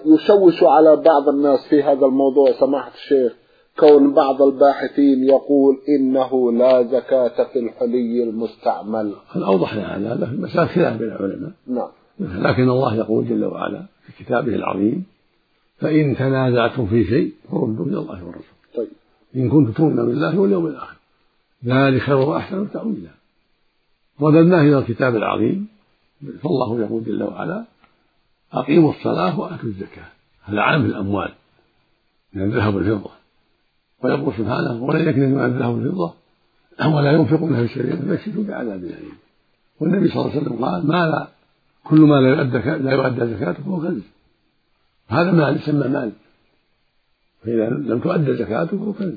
يشوش على بعض الناس في هذا الموضوع سماحة الشيخ كون بعض الباحثين يقول إنه لا زكاة في الحلي المستعمل. الأوضح لأن هذا مسألة خلاف بين العلماء. نعم. لكن الله يقول جل وعلا في كتابه العظيم: فإن تنازعتم في شيء فردوا إلى الله والرسول. طيب. إن كنتم تؤمنون بالله واليوم الآخر ذلك خير وأحسن تأويلا. رددناه إلى الكتاب العظيم، فالله يقول جل وعلا: أقيموا الصلاة وآتوا الزكاة. هذا عام الأموال من الذهب والفضة. ويقول سبحانه: ولن يكن من الذهب والفضة ولا ينفقونها في سبيل الله فبشروا بعذاب أليم. والنبي صلى الله عليه وسلم قال: كل ما لا يؤدى زكاته فهو كنز. هذا مال يسمى مال، فإذا لم تؤدى زكاته فهو كنز.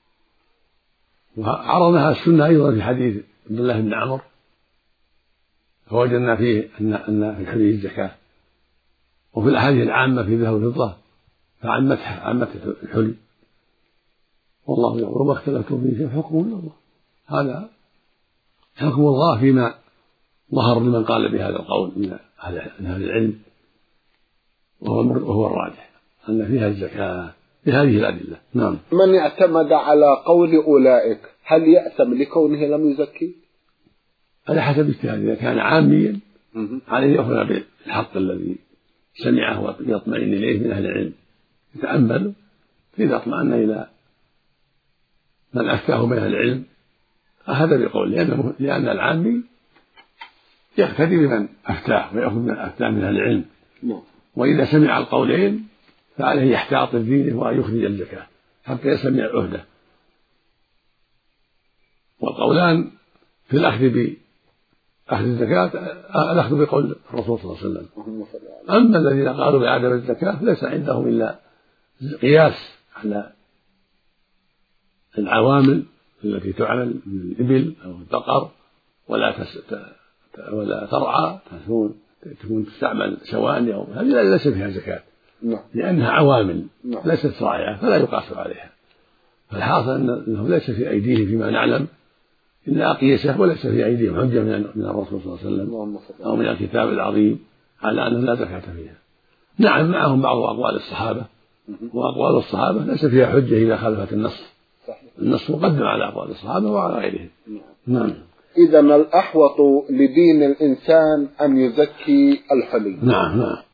وعرضها السنة أيضا في حديث عبد الله بن عمرو، فوجدنا فيه أن في الحلي الزكاة، وفي الأحاديث العامة في الذهب والفضة فعمت الحلي. والله يقول: وما اختلفتم فيه شيء حكمه إلى الله. هذا حكم الله فيما ظهر لمن قال بهذا القول من أهل العلم، وهو الراجح أن فيها الزكاة بهذه الأدلة. نعم. من اعتمد على قول أولئك هل يأثم لكونه لم يزكي؟ على حسب اجتهاده. إذا كان عاميا عليه يأخذ بالحق الذي سمعه ويطمئن إليه من أهل العلم، يتأمل، فإذا اطمأن إلى من أفتاه من أهل العلم أخذ بقول، لأن العامي يقتدي بمن أفتاه ويأخذ من أفتاه من أهل العلم. وإذا سمع القولين فعليه يحتاط دينه ويخرج الزكاة حتى يسمع العهدة. والقولان في الأخذ بأخذ الزكاة الأخذ بقول الرسول صلى الله عليه وسلم. أما الذين قالوا بعدم الزكاة ليس عندهم إلا قياس على العوامل التي تعمل من الإبل أو البقر ولا ترعى، تكون تستعمل سواني أو هذه ليس فيها زكاة، لأنها عوامل ليست راعية فلا يقاس عليها. فالحاصل أنه ليس في أيديهم فيما نعلم إلا أقيسة، وليس في أيديهم حجة من الرسول صلى الله عليه وسلم أو من الكتاب العظيم على أنه لا زكاة فيها. نعم، معهم بعض أقوال الصحابة، وأقوال الصحابة ليس فيها حجة إذا خالفت النص. النص مقدم على أقوال الصحابة وعلى غيرهم. نعم. إذن الأحوط لدين الإنسان أن يزكي الحلي. نعم.